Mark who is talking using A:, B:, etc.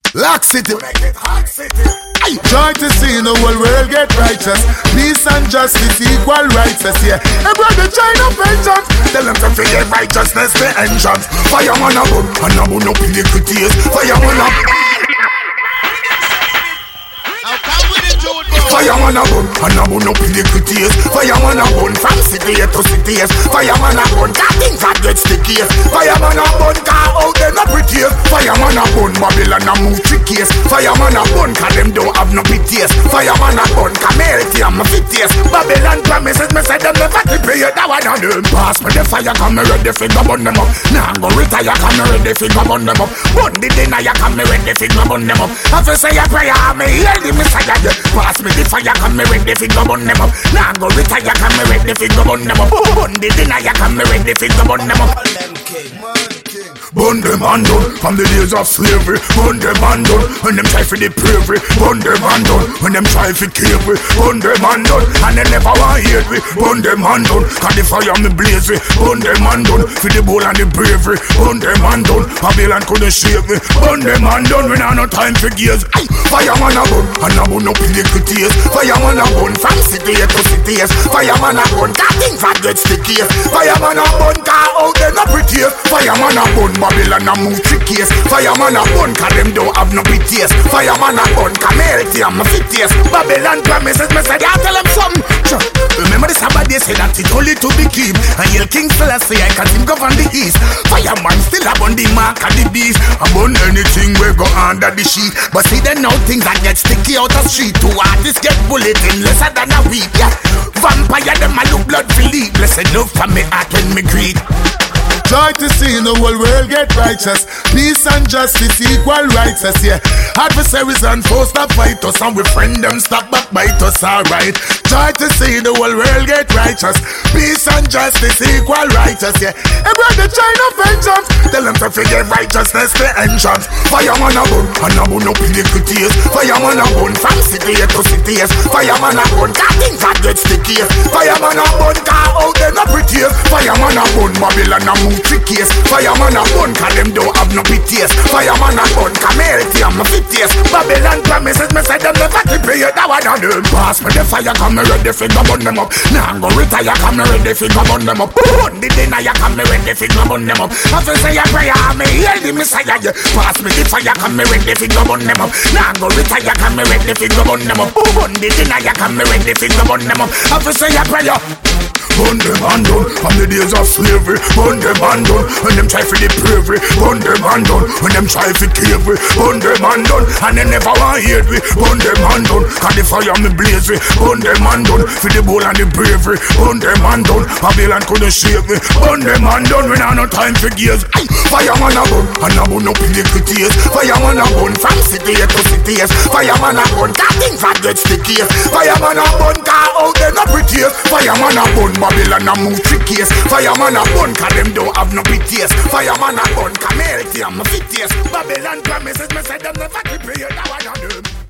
A: Lock City,
B: make it hot city.
A: joy to see the whole world get righteous. Peace and justice, equal righteous, yeah. Hey brother, China vengeance.
B: Tell them to forget righteousness, the entrance. Fireman a gun, and a gun up in the critics. Fireman a Fireman a gun, and a gun up in the critics. Fireman a gun, from city to city. Fireman a gun, got things that get sticky. Fireman a gun, car out there no pretty. Fireman a gun, Babylon a move tricky. Fireman a gun, cause them don't have no pity. Fireman a gun, camelity and my fitties. Babylon promises me say them never keep it. That one on them. Pass me the fire, come me ready figure burn them up. Now go retire, come me ready figure burn them up. Burn the dinner, come me ready figure burn them up. Have to say a prayer, me hear the Messiah. Pass me the fire, come me ready figure burn them up. Now go retire, come me ready figure burn them up. Burn the dinner, come me ready figure burn them up. Burn them and done from the days of slavery. Burn them and done when them try for the bravery. Burn them and done when them try for cave. Burn them and done and they never want hate we. Burn them and done cause the fire me blaze we. Burn them and done for the bold and the bravery. Burn them and done Babylon couldn't shake me. Burn them and done when I no time for gears. Fireman a gun and a gun up in the critics. Fireman a gun from city to city. Fireman a gun got things that get sticky. Fireman a gun car out there no pretty. Fireman a gun Babylon a move tricky. Fireman a gun cause them don't have no pity. Fireman a gun camelity and my fitties. Babylon promises me say I tell them something. Remember the Sabbath they say that it only to be king. And yell King Selassie I can him govern the east. Fireman still upon the mark of the beast. Upon anything we go under the sheet. But see then now things that get sticky out of street. Two artists get bullet in lesser than a week, yeah. Vampire them a look blood Philippe. Blessed love from me heart when me greet.
A: Joy to see the whole world get righteous. Peace and justice, equal righteous, yeah. Adversaries and foes stop fight us, and we friend them stop backbite us, alright. Joy to see the whole world get righteous. Peace and justice, equal righteous, yeah. Hey brother, China vengeance.
B: Tell them to forget righteousness, the entrance. Fireman a gun, and a gun up in the critics. Fireman a gun, from city to city. Fireman a gun, got things that get sticky. Fireman a gun, car out there no pretty. Fireman a gun, Babylon a move tricky. Fireman a gun, cause them don't have no pity. Fireman a gun, camelity and my fitties. Babylon promises me say them never keep it. That one on them. Pass me the fire, come me ready figure burn them up. Now go retire, come me ready figure burn them up. Burn the dinner, come me ready figure burn them up. Have to say a prayer, me hear the Messiah. Pass me the fire, come me ready figure burn them up. Now go retire, come me ready figure burn them up. Burn the dinner, come me ready figure burn them up. Have to say a prayer. Burn them and done from the days of slavery. Burn them and done when them try for the bravery. Burn them and done when them try for cave. Burn them and done and they never want hate we. Burn them and done cause the fire me blaze we. Burn them and done for the bold and the bravery. Burn them and done Babylon couldn't shake me. Burn them and done when I no time for gears. Fireman a gun and a gun up in the critics. Fireman a gun from city to city. Fireman a gun got things that get sticky. Fireman a gun car out there no pretty. Fireman a gun Babylon a move tricky. Fireman a gun cause them don't have no pity. Fireman a gun camelity and my fitties. Babylon promises me say them never keep it. That one on them.